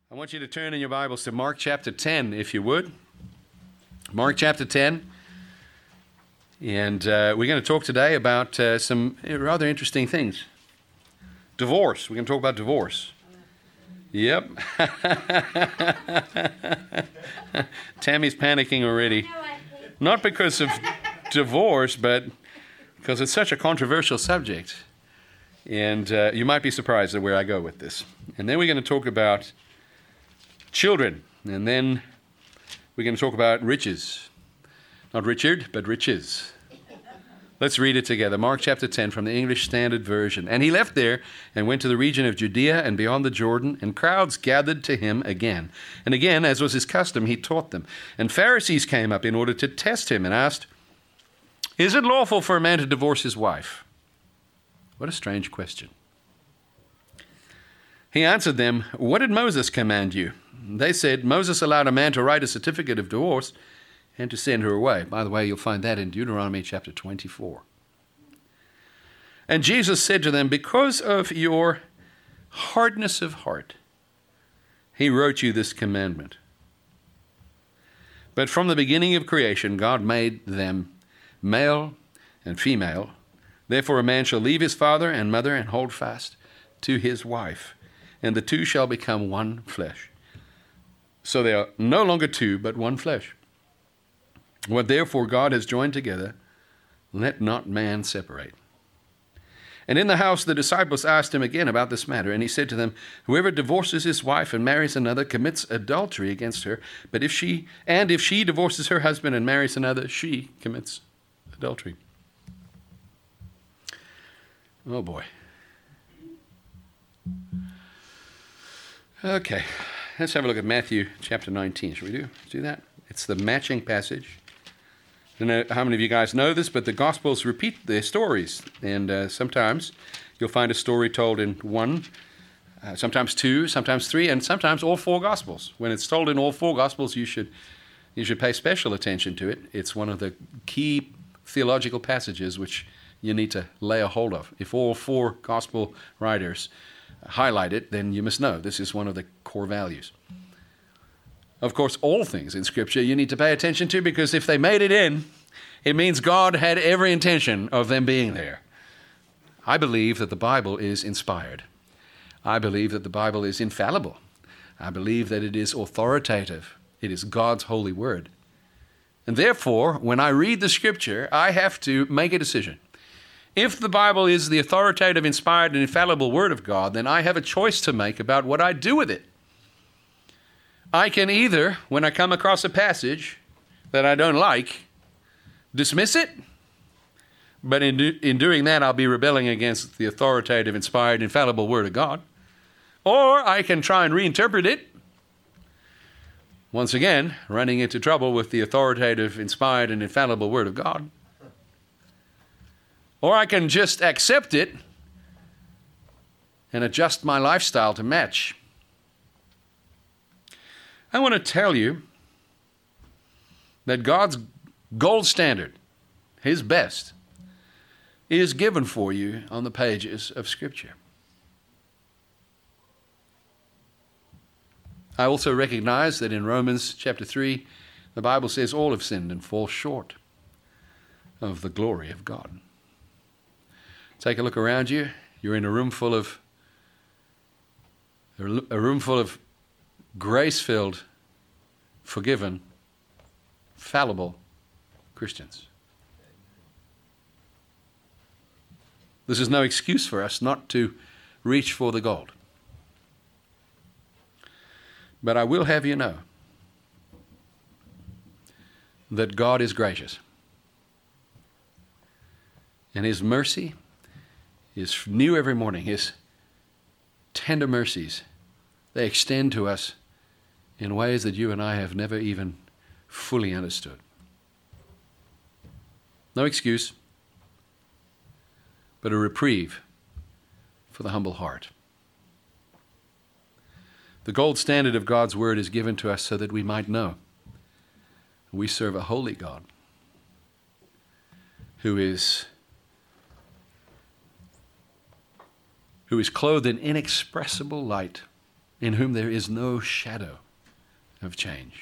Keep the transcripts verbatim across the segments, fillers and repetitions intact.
I want you to turn in your Bibles to Mark chapter ten, if you would. Mark chapter ten. And uh, we're going to talk today about uh, some rather interesting things. Divorce. We're going to talk about divorce. Yep. Tammy's panicking already. Not because of divorce, but because it's such a controversial subject. And uh, you might be surprised at where I go with this. And then we're going to talk about children. And then we're going to talk about riches. Not Richard, but riches. Let's read it together. Mark chapter ten from the English Standard Version. And he left there and went to the region of Judea and beyond the Jordan, and crowds gathered to him again. And again, as was his custom, he taught them. And Pharisees came up in order to test him and asked, "Is it lawful for a man to divorce his wife?" What a strange question. He answered them, "What did Moses command you?" They said, "Moses allowed a man to write a certificate of divorce and to send her away." By the way, you'll find that in Deuteronomy chapter twenty-four. And Jesus said to them, "Because of your hardness of heart, he wrote you this commandment. But from the beginning of creation, God made them male and female. Therefore a man shall leave his father and mother and hold fast to his wife, and the two shall become one flesh. So they are no longer two, but one flesh. What therefore God has joined together, let not man separate." And in the house the disciples asked him again about this matter, and he said to them, "Whoever divorces his wife and marries another commits adultery against her. But if she, and if she divorces her husband and marries another, she commits adultery." Oh boy. Okay, let's have a look at Matthew chapter nineteen. Shall we do, do that? It's the matching passage. I don't know how many of you guys know this, but the Gospels repeat their stories. And uh, sometimes you'll find a story told in one, uh, sometimes two, sometimes three, and sometimes all four Gospels. When it's told in all four Gospels, you should you should pay special attention to it. It's one of the key theological passages which you need to lay a hold of. If all four Gospel writers highlight it, then you must know this is one of the core values. Of course, all things in Scripture you need to pay attention to, because if they made it in, it means God had every intention of them being there. I believe that the Bible is inspired. I believe that the Bible is infallible. I believe that it is authoritative. It is God's holy word. And therefore, when I read the Scripture, I have to make a decision. If the Bible is the authoritative, inspired, and infallible word of God, then I have a choice to make about what I do with it. I can either, when I come across a passage that I don't like, dismiss it, but in, do, in doing that I'll be rebelling against the authoritative, inspired, infallible word of God. Or I can try and reinterpret it, once again, running into trouble with the authoritative, inspired, and infallible word of God. Or I can just accept it and adjust my lifestyle to match. I want to tell you that God's gold standard, his best, is given for you on the pages of Scripture. I also recognize that in Romans chapter three, the Bible says all have sinned and fall short of the glory of God. Take a look around you. You're in a room full of a room full of grace-filled, forgiven, fallible Christians. This is no excuse for us not to reach for the gold. But I will have you know that God is gracious, and his mercy is new every morning. His tender mercies, they extend to us in ways that you and I have never even fully understood. No excuse, but a reprieve for the humble heart. The gold standard of God's word is given to us so that we might know we serve a holy God who is who is clothed in inexpressible light in whom there is no shadow of change.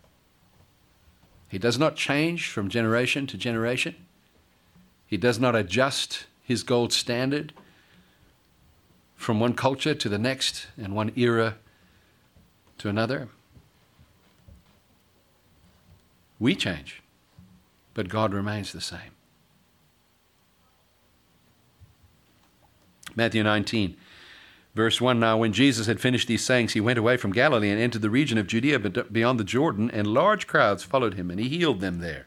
He does not change from generation to generation. He does not adjust his gold standard from one culture to the next and one era to another. We change, but God remains the same. Matthew nineteen, verse one, now when Jesus had finished these sayings, he went away from Galilee and entered the region of Judea beyond the Jordan, and large crowds followed him, and he healed them there.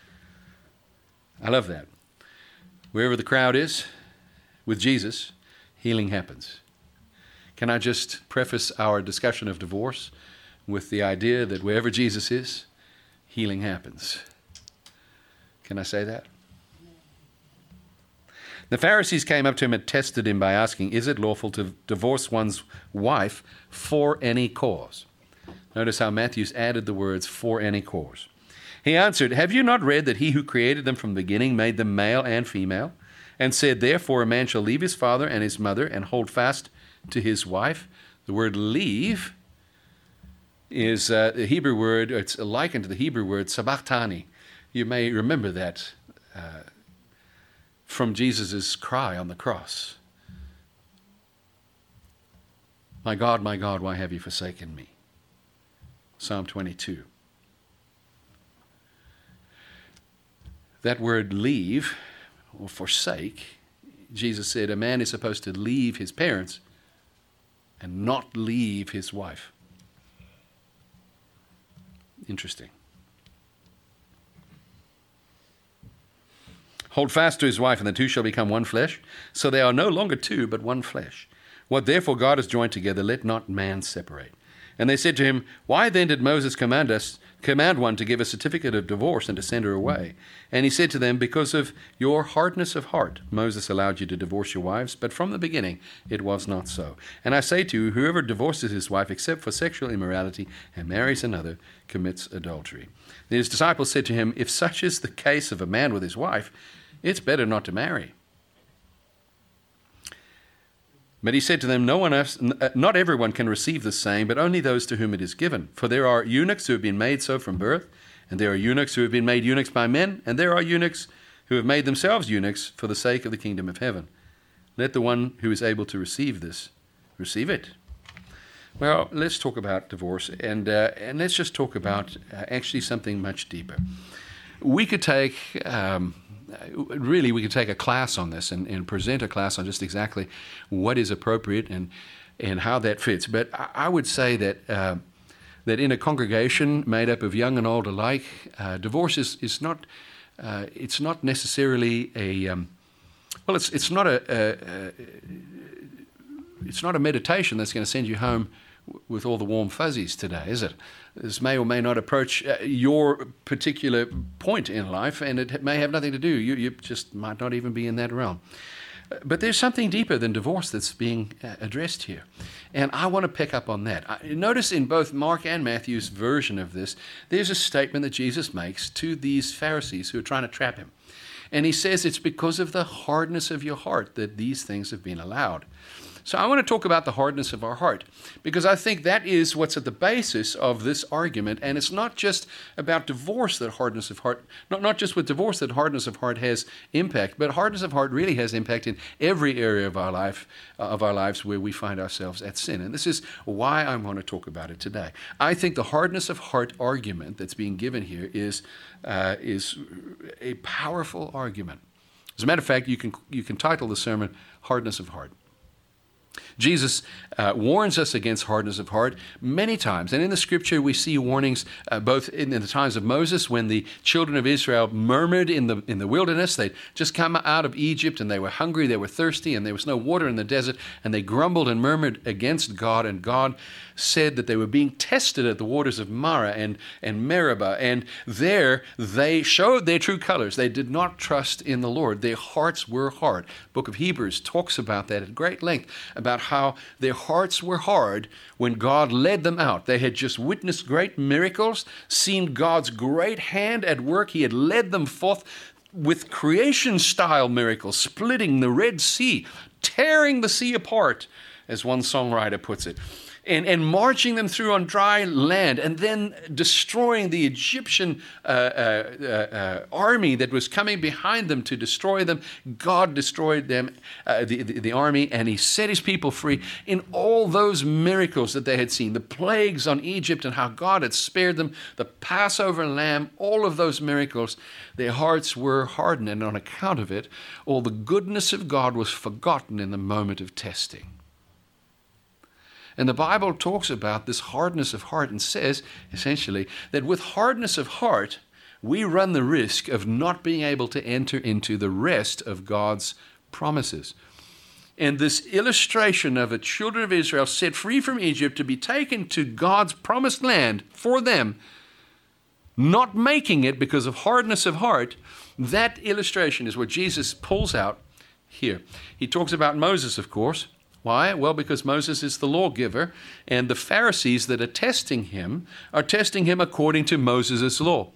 I love that. Wherever the crowd is, with Jesus, healing happens. Can I just preface our discussion of divorce with the idea that wherever Jesus is, healing happens? Can I say that? The Pharisees came up to him and tested him by asking, is it lawful to divorce one's wife for any cause? Notice how Matthew's added the words, for any cause. He answered, have you not read that he who created them from the beginning made them male and female, and said, therefore a man shall leave his father and his mother and hold fast to his wife? The word leave is uh, the Hebrew word, it's likened to the Hebrew word sabachthani. You may remember that uh, from Jesus' cry on the cross. My God, my God, why have you forsaken me? Psalm twenty-two. That word leave or forsake, Jesus said a man is supposed to leave his parents and not leave his wife. Interesting. Hold fast to his wife, and the two shall become one flesh. So they are no longer two, but one flesh. What therefore God has joined together, let not man separate. And they said to him, why then did Moses command us, command one to give a certificate of divorce and to send her away? And he said to them, because of your hardness of heart, Moses allowed you to divorce your wives, but from the beginning it was not so. And I say to you, whoever divorces his wife except for sexual immorality and marries another commits adultery. Then his disciples said to him, if such is the case of a man with his wife, it's better not to marry. But he said to them, no one else, not everyone can receive the same, but only those to whom it is given. For there are eunuchs who have been made so from birth, and there are eunuchs who have been made eunuchs by men, and there are eunuchs who have made themselves eunuchs for the sake of the kingdom of heaven. Let the one who is able to receive this, receive it. Well, let's talk about divorce, and uh, and let's just talk about uh, actually something much deeper. We could take... Um, Really, we could take a class on this and, and present a class on just exactly what is appropriate and and how that fits. But I, I would say that uh, that in a congregation made up of young and old alike, uh, divorce is, is not uh, it's not necessarily a um, well, it's it's not a, a, a it's not a meditation that's going to send you home with all the warm fuzzies today, is it? This may or may not approach uh, your particular point in life, and it may have nothing to do. You, you just might not even be in that realm. Uh, but there's something deeper than divorce that's being uh, addressed here. And I want to pick up on that. I, notice in both Mark and Matthew's version of this, there's a statement that Jesus makes to these Pharisees who are trying to trap him. And he says it's because of the hardness of your heart that these things have been allowed. So I want to talk about the hardness of our heart, because I think that is what's at the basis of this argument. And it's not just about divorce that hardness of heart, not, not just with divorce that hardness of heart has impact, but hardness of heart really has impact in every area of our life, uh, of our lives where we find ourselves at sin. And this is why I want to talk about it today. I think the hardness of heart argument that's being given here is uh, is a powerful argument. As a matter of fact, you can you can title the sermon "Hardness of Heart." Jesus uh, warns us against hardness of heart many times. And in the scripture, we see warnings uh, both in, in the times of Moses, when the children of Israel murmured in the in the wilderness. They'd just come out of Egypt and they were hungry, they were thirsty, and there was no water in the desert. And they grumbled and murmured against God. And God said that they were being tested at the waters of Marah and, and Meribah. And there they showed their true colors. They did not trust in the Lord. Their hearts were hard. The book of Hebrews talks about that at great length, about how their hearts were hard when God led them out. They had just witnessed great miracles, seen God's great hand at work. He had led them forth with creation-style miracles, splitting the Red Sea, tearing the sea apart, as one songwriter puts it. and, and marching them through on dry land, and then destroying the Egyptian uh, uh, uh, uh, army that was coming behind them to destroy them. God destroyed them, uh, the, the, the army, and he set his people free. In all those miracles that they had seen, the plagues on Egypt and how God had spared them, the Passover lamb, all of those miracles, their hearts were hardened, and on account of it, all the goodness of God was forgotten in the moment of testing. And the Bible talks about this hardness of heart and says, essentially, that with hardness of heart, we run the risk of not being able to enter into the rest of God's promises. And this illustration of the children of Israel set free from Egypt to be taken to God's promised land for them, not making it because of hardness of heart, that illustration is what Jesus pulls out here. He talks about Moses, of course. Why? Well, because Moses is the lawgiver, and the Pharisees that are testing him are testing him according to Moses' law.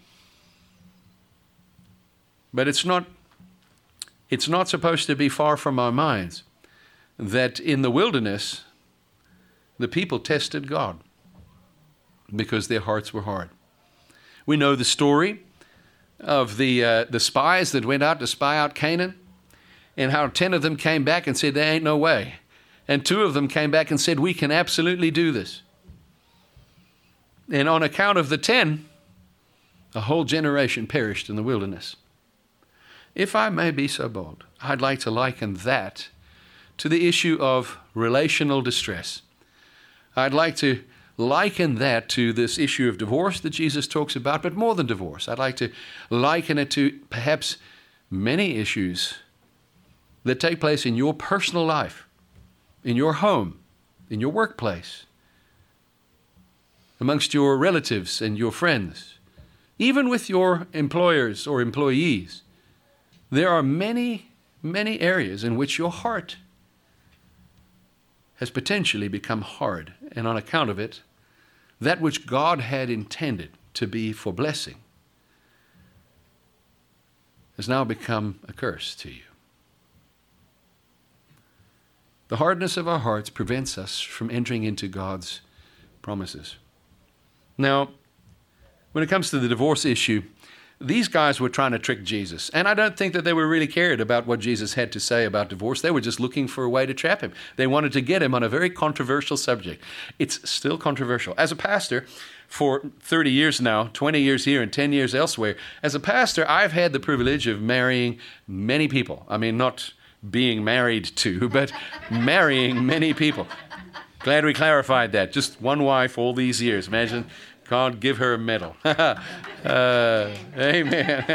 But it's not, it's not supposed to be far from our minds that in the wilderness, the people tested God because their hearts were hard. We know the story of the uh, the spies that went out to spy out Canaan, and how ten of them came back and said, there ain't no way. And two of them came back and said, we can absolutely do this. And on account of the ten, a whole generation perished in the wilderness. If I may be so bold, I'd like to liken that to the issue of relational distress. I'd like to liken that to this issue of divorce that Jesus talks about, but more than divorce. I'd like to liken it to perhaps many issues that take place in your personal life, in your home, in your workplace, amongst your relatives and your friends, even with your employers or employees. There are many, many areas in which your heart has potentially become hard, and on account of it, that which God had intended to be for blessing has now become a curse to you. The hardness of our hearts prevents us from entering into God's promises. Now, when it comes to the divorce issue, these guys were trying to trick Jesus. And I don't think that they were really cared about what Jesus had to say about divorce. They were just looking for a way to trap him. They wanted to get him on a very controversial subject. It's still controversial. As a pastor, for thirty years now, twenty years here and ten years elsewhere, as a pastor, I've had the privilege of marrying many people. I mean, not being married to, but marrying many people. Glad we clarified that. Just one wife all these years. Imagine God give her a medal. uh, amen.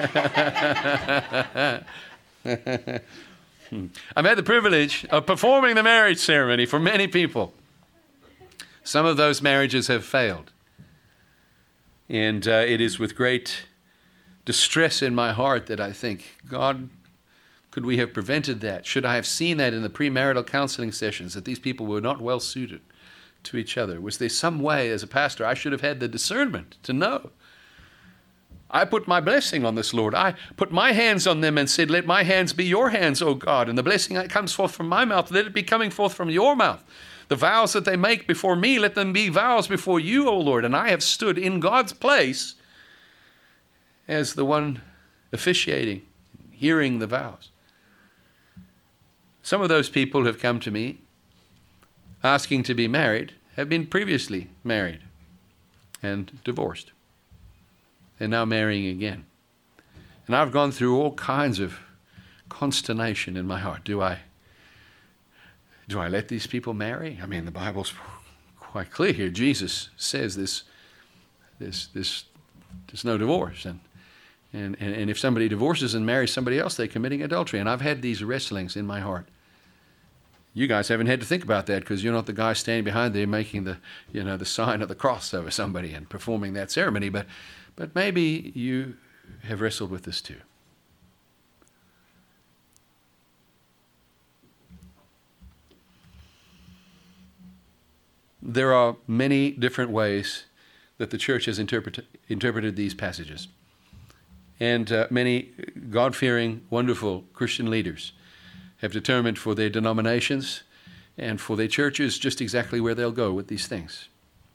I've had the privilege of performing the marriage ceremony for many people. Some of those marriages have failed. And uh, it is with great distress in my heart that I think, God, could we have prevented that? Should I have seen that in the premarital counseling sessions, that these people were not well suited to each other? Was there some way as a pastor I should have had the discernment to know? I put my blessing on this, Lord. I put my hands on them and said, let my hands be your hands, O God. And the blessing that comes forth from my mouth, let it be coming forth from your mouth. The vows that they make before me, let them be vows before you, O Lord. And I have stood in God's place as the one officiating, hearing the vows. Some of those people have come to me asking to be married, have been previously married and divorced, and now marrying again. And I've gone through all kinds of consternation in my heart. Do I, do I let these people marry? I mean, the Bible's quite clear here. Jesus says this, this, this, there's no divorce. And, and, and if somebody divorces and marries somebody else, they're committing adultery. And I've had these wrestlings in my heart. You guys haven't had to think about that because you're not the guy standing behind there making the, you know, the sign of the cross over somebody and performing that ceremony. But, but maybe you have wrestled with this too. There are many different ways that the church has interpret, interpreted these passages. And uh, many God-fearing, wonderful Christian leaders have determined for their denominations and for their churches just exactly where they'll go with these things.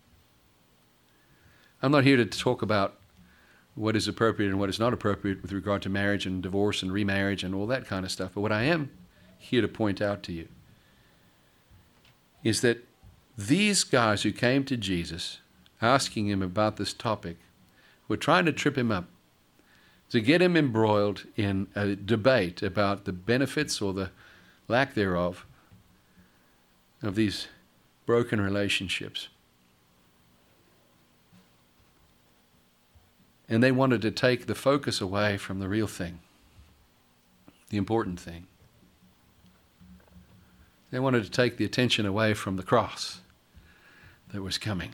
I'm not here to talk about what is appropriate and what is not appropriate with regard to marriage and divorce and remarriage and all that kind of stuff. But what I am here to point out to you is that these guys who came to Jesus asking him about this topic were trying to trip him up, to get him embroiled in a debate about the benefits or the lack thereof of these broken relationships. And they wanted to take the focus away from the real thing, the important thing. They wanted to take the attention away from the cross that was coming,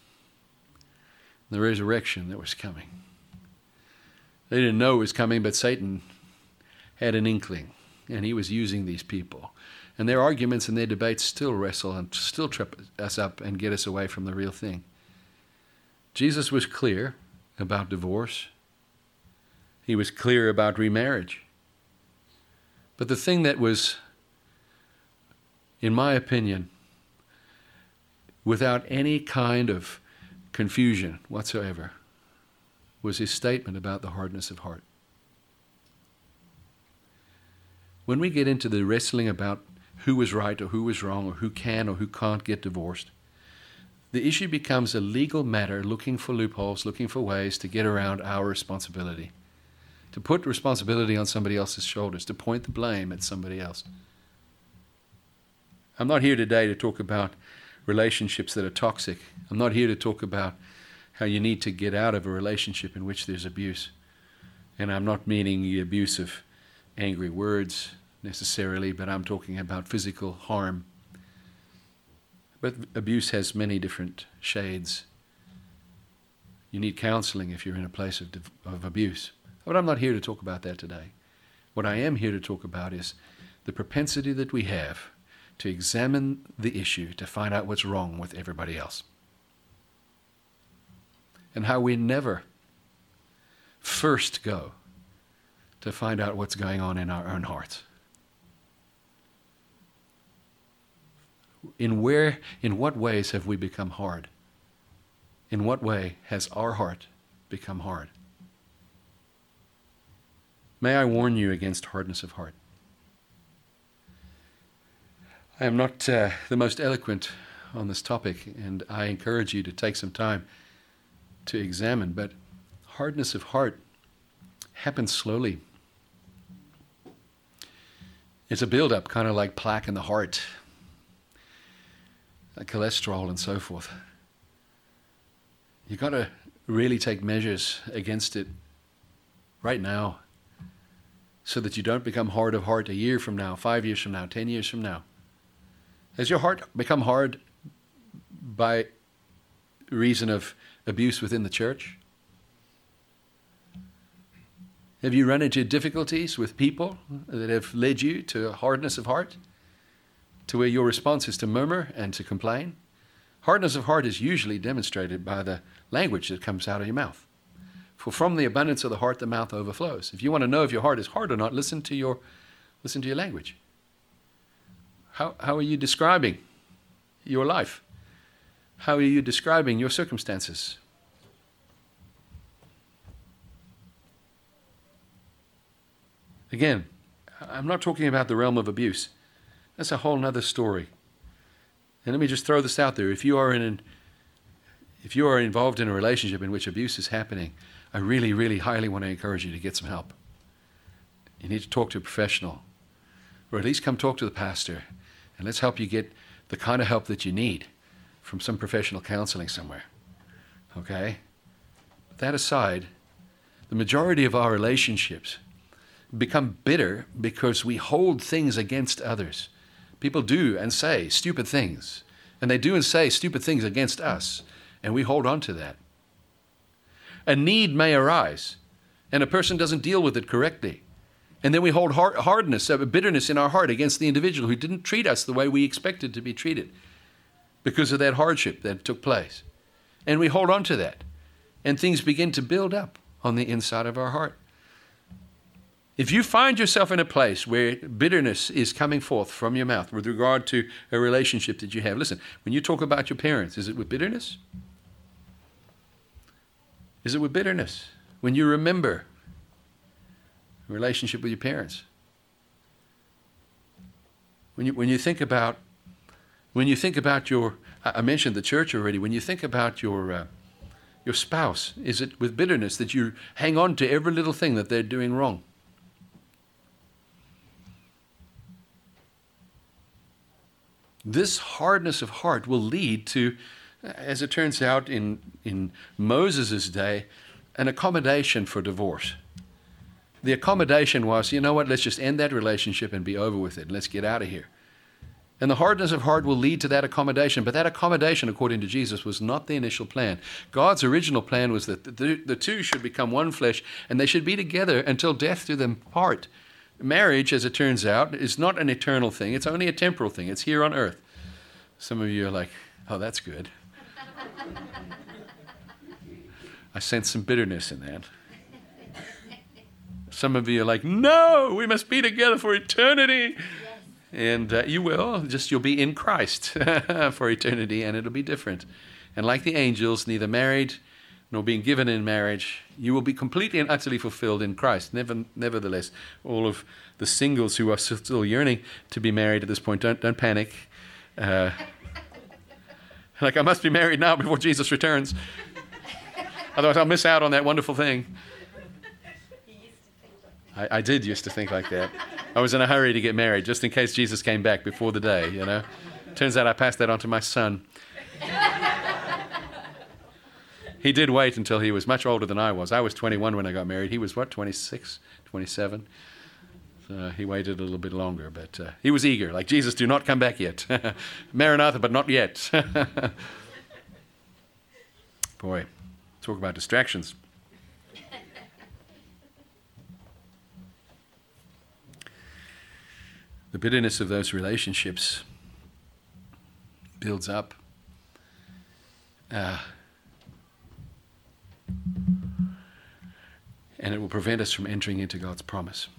the resurrection that was coming. They didn't know it was coming, but Satan had an inkling, and he was using these people. And their arguments and their debates still wrestle and still trip us up and get us away from the real thing. Jesus was clear about divorce. He was clear about remarriage. But the thing that was, in my opinion, without any kind of confusion whatsoever, was his statement about the hardness of heart. When we get into the wrestling about who was right or who was wrong or who can or who can't get divorced, the issue becomes a legal matter, looking for loopholes, looking for ways to get around our responsibility, to put responsibility on somebody else's shoulders, to point the blame at somebody else. I'm not here today to talk about relationships that are toxic. I'm not here to talk about how you need to get out of a relationship in which there's abuse. And I'm not meaning the abuse of angry words necessarily, but I'm talking about physical harm. But abuse has many different shades. You need counseling if you're in a place of, of abuse. But I'm not here to talk about that today. What I am here to talk about is the propensity that we have to examine the issue to find out what's wrong with everybody else. And how we never first go to find out what's going on in our own hearts. In where, in what ways have we become hard? In what way has our heart become hard? May I warn you against hardness of heart. I am not uh, the most eloquent on this topic, and I encourage you to take some time to examine, but hardness of heart happens slowly. It's a buildup, kind of like plaque in the heart, like cholesterol and so forth. You've got to really take measures against it right now so that you don't become hard of heart a year from now, five years from now, ten years from now. Has your heart become hard by reason of abuse within the church? Have you run into difficulties with people that have led you to a hardness of heart, to where your response is to murmur and to complain? Hardness of heart is usually demonstrated by the language that comes out of your mouth. For from the abundance of the heart, the mouth overflows. If you want to know if your heart is hard or not, listen to your, listen to your language. How, how are you describing your life? How are you describing your circumstances? Again, I'm not talking about the realm of abuse. That's a whole other story. And let me just throw this out there. If you are in an, if you are involved in a relationship in which abuse is happening, I really, really highly want to encourage you to get some help. You need to talk to a professional, or at least come talk to the pastor, and let's help you get the kind of help that you need from some professional counseling somewhere. Okay? But that aside, the majority of our relationships become bitter because we hold things against others. People do and say stupid things, and they do and say stupid things against us, and we hold on to that. A need may arise, and a person doesn't deal with it correctly. And then we hold hard, hardness, uh, bitterness in our heart against the individual who didn't treat us the way we expected to be treated because of that hardship that took place. And we hold on to that. And things begin to build up on the inside of our heart. If you find yourself in a place where bitterness is coming forth from your mouth with regard to a relationship that you have, listen, when you talk about your parents, is it with bitterness? Is it with bitterness? When you remember a relationship with your parents? When you, when you think about, when you think about your, I mentioned the church already, when you think about your, uh, your spouse, is it with bitterness that you hang on to every little thing that they're doing wrong? This hardness of heart will lead to, as it turns out in, in Moses' day, an accommodation for divorce. The accommodation was, you know what, let's just end that relationship and be over with it. Let's get out of here. And the hardness of heart will lead to that accommodation. But that accommodation, according to Jesus, was not the initial plan. God's original plan was that the, the two should become one flesh, and they should be together until death do them part. Marriage, as it turns out, is not an eternal thing. It's only a temporal thing. It's here on earth. Some of you are like, oh, that's good. I sense some bitterness in that. Some of you are like, no, we must be together for eternity. Yes. And uh, you will, just you'll be in Christ for eternity, and it'll be different. And like the angels, neither married nor being given in marriage, you will be completely and utterly fulfilled in Christ. Never, nevertheless, all of the singles who are still yearning to be married at this point, don't, don't panic. Uh, like, I must be married now before Jesus returns. Otherwise, I'll miss out on that wonderful thing. I, I did used to think like that. I was in a hurry to get married, just in case Jesus came back before the day, you know. Turns out I passed that on to my son. He did wait until he was much older than I was. I was twenty-one when I got married. He was, what, twenty-six, twenty-seven? So he waited a little bit longer, but uh, he was eager. Like, Jesus, do not come back yet. Maranatha, but not yet. Boy, talk about distractions. The bitterness of those relationships builds up. Uh, and it will prevent us from entering into God's promise.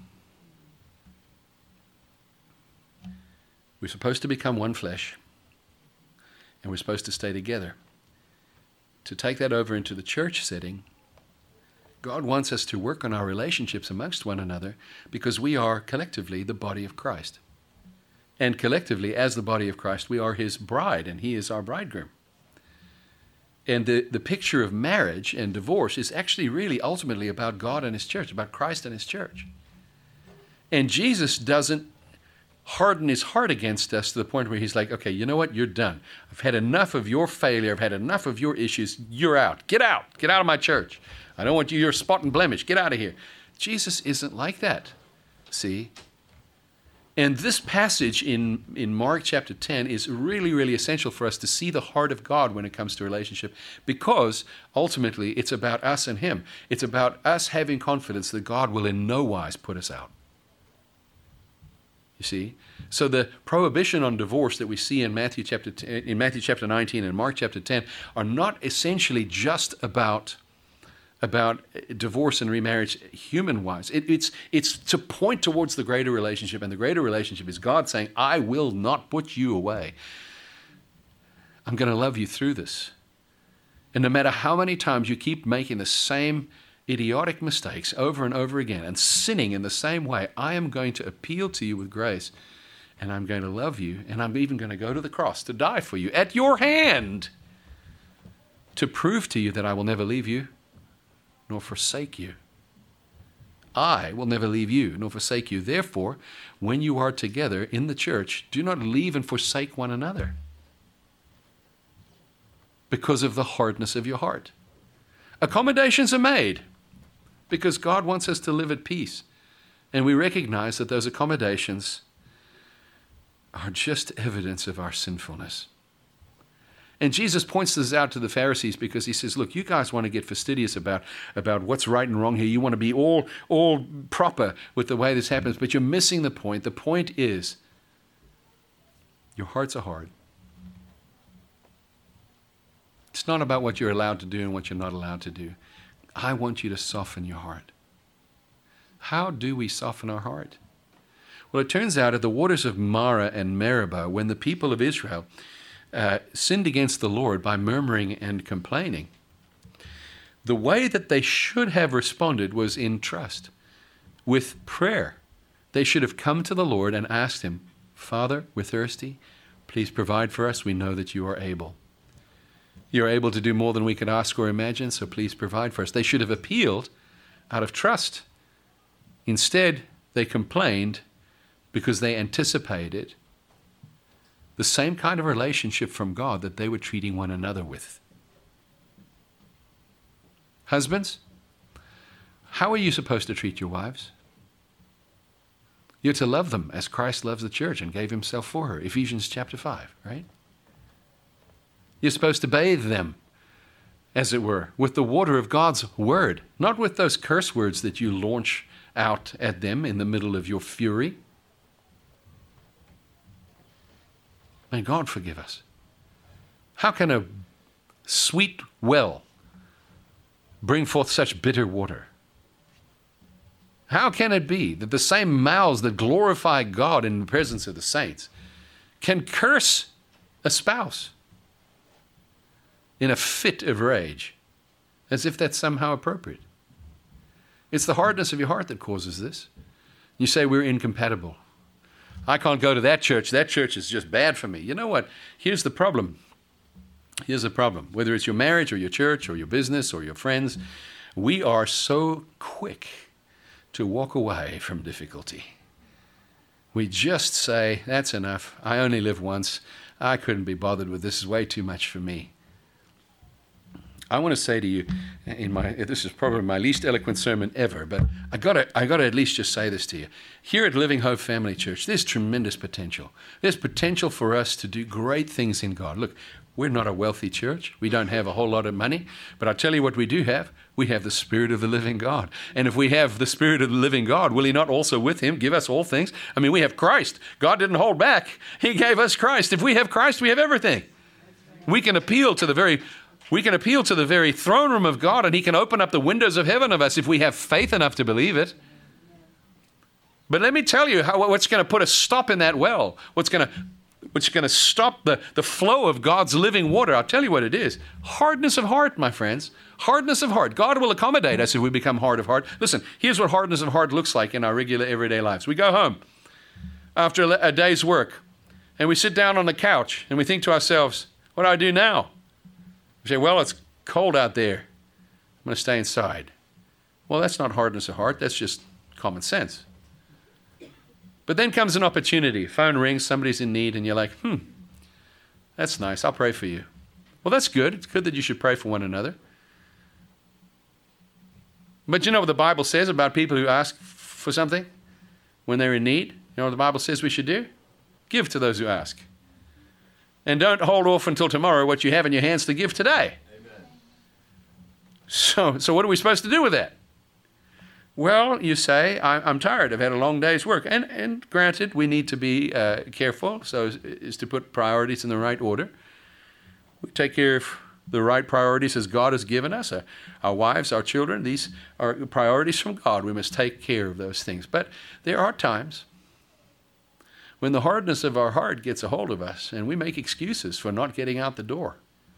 We're supposed to become one flesh, and we're supposed to stay together. To take that over into the church setting, God wants us to work on our relationships amongst one another because we are collectively the body of Christ. And collectively, as the body of Christ, we are his bride, and he is our bridegroom. And the, the picture of marriage and divorce is actually really ultimately about God and his church, about Christ and his church. And Jesus doesn't harden his heart against us to the point where he's like, okay, you know what? You're done. I've had enough of your failure. I've had enough of your issues. You're out. Get out. Get out of my church. I don't want you. You're a spot and blemish. Get out of here. Jesus isn't like that. See? And this passage in, in Mark chapter ten is really, really essential for us to see the heart of God when it comes to relationship, because ultimately it's about us and him. It's about us having confidence that God will in no wise put us out. You see? So the prohibition on divorce that we see in Matthew chapter ten, in Matthew chapter nineteen and Mark chapter ten are not essentially just about about divorce and remarriage human-wise. It, it's, it's to point towards the greater relationship, and the greater relationship is God saying, I will not put you away. I'm going to love you through this. And no matter how many times you keep making the same idiotic mistakes over and over again and sinning in the same way, I am going to appeal to you with grace, and I'm going to love you, and I'm even going to go to the cross to die for you at your hand to prove to you that I will never leave you nor forsake you. I will never leave you nor forsake you. Therefore, when you are together in the church, do not leave and forsake one another because of the hardness of your heart. Accommodations are made because God wants us to live at peace. And we recognize that those accommodations are just evidence of our sinfulness. And Jesus points this out to the Pharisees because he says, look, you guys want to get fastidious about, about what's right and wrong here. You want to be all, all proper with the way this happens, but you're missing the point. The point is, your hearts are hard. It's not about what you're allowed to do and what you're not allowed to do. I want you to soften your heart. How do we soften our heart? Well, it turns out at the waters of Marah and Meribah, when the people of Israel uh, sinned against the Lord by murmuring and complaining, the way that they should have responded was in trust, with prayer. They should have come to the Lord and asked him, Father, we're thirsty. Please provide for us. We know that you are able. You're able to do more than we could ask or imagine, so please provide for us. They should have appealed out of trust. Instead, they complained because they anticipated the same kind of relationship from God that they were treating one another with. Husbands, how are you supposed to treat your wives? You're to love them as Christ loves the church and gave himself for her. Ephesians chapter five, right? You're supposed to bathe them, as it were, with the water of God's word, not with those curse words that you launch out at them in the middle of your fury. May God forgive us. How can a sweet well bring forth such bitter water? How can it be that the same mouths that glorify God in the presence of the saints can curse a spouse in a fit of rage, as if that's somehow appropriate? It's the hardness of your heart that causes this. You say, we're incompatible. I can't go to that church. That church is just bad for me. You know what? Here's the problem. Here's the problem. Whether it's your marriage or your church or your business or your friends, we are so quick to walk away from difficulty. We just say, that's enough. I only live once. I couldn't be bothered with this. This is way too much for me. I want to say to you, in my this is probably my least eloquent sermon ever, but I gotta I gotta at least just say this to you. Here at Living Hope Family Church, there's tremendous potential. There's potential for us to do great things in God. Look, we're not a wealthy church. We don't have a whole lot of money, but I tell you what we do have. We have the Spirit of the living God. And if we have the Spirit of the living God, will he not also with him give us all things? I mean, we have Christ. God didn't hold back. He gave us Christ. If we have Christ, we have everything. We can appeal to the very We can appeal to the very throne room of God, and he can open up the windows of heaven of us if we have faith enough to believe it. But let me tell you how, what's going to put a stop in that well, what's going to what's going to stop the, the flow of God's living water. I'll tell you what it is. Hardness of heart, my friends. Hardness of heart. God will accommodate us if we become hard of heart. Listen, here's what hardness of heart looks like in our regular everyday lives. We go home after a day's work, and we sit down on the couch, and we think to ourselves, what do I do now? We say, well, it's cold out there. I'm going to stay inside. Well, that's not hardness of heart. That's just common sense. But then comes an opportunity. Phone rings, somebody's in need, and you're like, hmm, that's nice. I'll pray for you. Well, that's good. It's good that you should pray for one another. But you know what the Bible says about people who ask for something when they're in need? You know what the Bible says we should do? Give to those who ask. And don't hold off until tomorrow what you have in your hands to give today. Amen. So, so what are we supposed to do with that? Well, you say, I, I'm tired. I've had a long day's work. And, and granted, we need to be uh, careful, so is, is to put priorities in the right order. We take care of the right priorities as God has given us. Our, our wives, our children, these are priorities from God. We must take care of those things. But there are times when the hardness of our heart gets a hold of us and we make excuses for not getting out the door.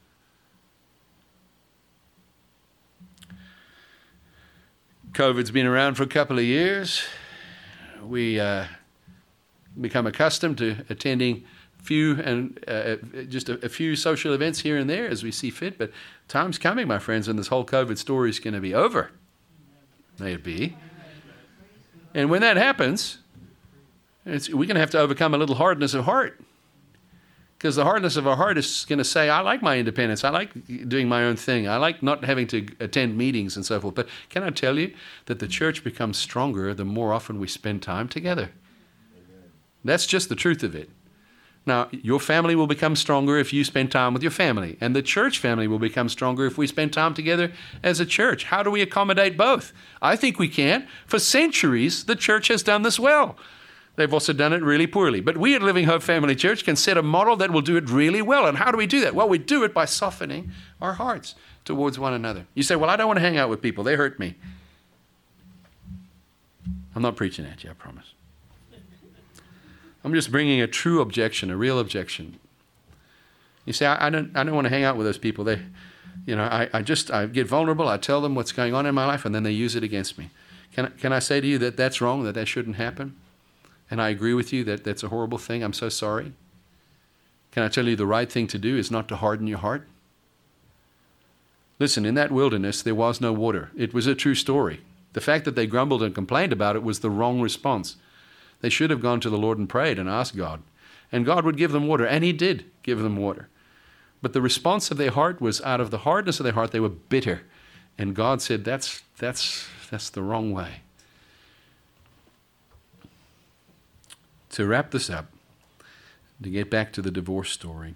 COVID's been around for a couple of years. We uh, become accustomed to attending few and uh, just a, a few social events here and there as we see fit. But time's coming, my friends, and this whole COVID story is going to be over. May it be. And when that happens, It's, we're going to have to overcome a little hardness of heart, because the hardness of our heart is going to say, I like my independence. I like doing my own thing. I like not having to attend meetings and so forth. But can I tell you that the church becomes stronger the more often we spend time together? Amen. That's just the truth of it. Now, your family will become stronger if you spend time with your family, and the church family will become stronger if we spend time together as a church. How do we accommodate both? I think we can. For centuries, the church has done this well. They've also done it really poorly. But we at Living Hope Family Church can set a model that will do it really well. And how do we do that? Well, we do it by softening our hearts towards one another. You say, well, I don't want to hang out with people. They hurt me. I'm not preaching at you, I promise. I'm just bringing a true objection, a real objection. You say, I, I don't I don't want to hang out with those people. They, you know, I, I just, I get vulnerable. I tell them what's going on in my life, and then they use it against me. Can, I- can I say to you that that's wrong, that that shouldn't happen? And I agree with you that that's a horrible thing. I'm so sorry. Can I tell you the right thing to do is not to harden your heart? Listen, in that wilderness, there was no water. It was a true story. The fact that they grumbled and complained about it was the wrong response. They should have gone to the Lord and prayed and asked God. And God would give them water, and he did give them water. But the response of their heart was, out of the hardness of their heart, they were bitter. And God said, that's, that's, that's the wrong way. To wrap this up, to get back to the divorce story,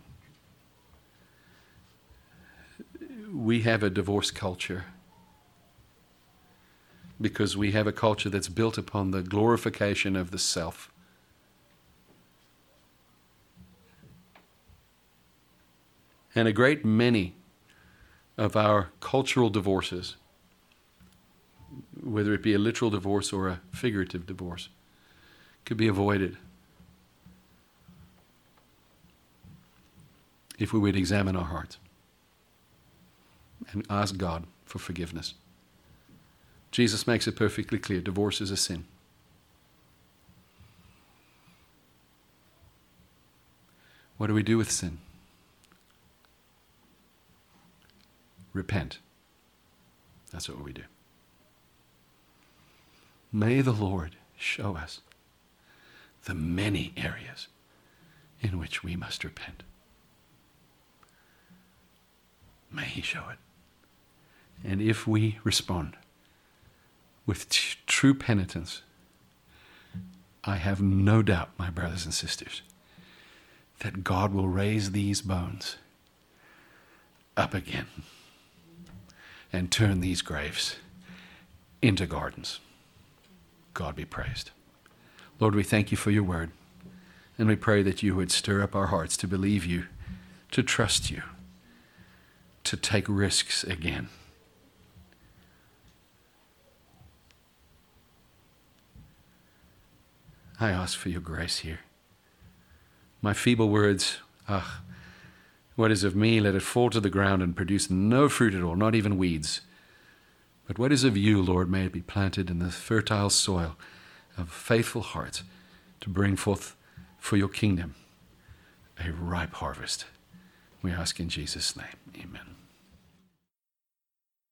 we have a divorce culture because we have a culture that's built upon the glorification of the self. And a great many of our cultural divorces, whether it be a literal divorce or a figurative divorce, could be avoided if we would examine our hearts and ask God for forgiveness. Jesus makes it perfectly clear, divorce is a sin. What do we do with sin? Repent. That's what we do. May the Lord show us the many areas in which we must repent. May he show it. And if we respond with t- true penitence, I have no doubt, my brothers and sisters, that God will raise these bones up again and turn these graves into gardens. God be praised. Lord, we thank you for your word, and we pray that you would stir up our hearts to believe you, to trust you, to take risks again. I ask for your grace here. My feeble words, ah, what is of me, let it fall to the ground and produce no fruit at all, not even weeds. But what is of you, Lord, may it be planted in the fertile soil of faithful hearts to bring forth for your kingdom a ripe harvest. We ask in Jesus' name, amen.